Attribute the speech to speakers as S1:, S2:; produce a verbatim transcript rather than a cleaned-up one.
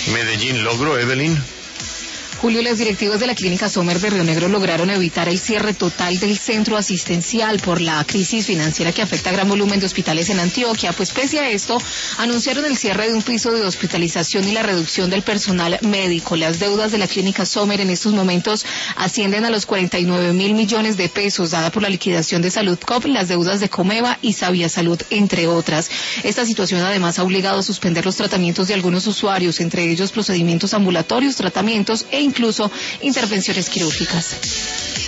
S1: Medellín logró, Evelyn.
S2: Julio, las directivas de la Clínica Sommer de Río Negro lograron evitar el cierre total del centro asistencial por la crisis financiera que afecta a gran volumen de hospitales en Antioquia. Pues pese a esto, anunciaron el cierre de un piso de hospitalización y la reducción del personal médico. Las deudas de la Clínica Sommer en estos momentos ascienden a los cuarenta y nueve mil millones de pesos, dada por la liquidación de Salud Cop, las deudas de Comeva y Sabia Salud, entre otras. Esta situación además ha obligado a suspender los tratamientos de algunos usuarios, entre ellos procedimientos ambulatorios, tratamientos e incluso intervenciones quirúrgicas.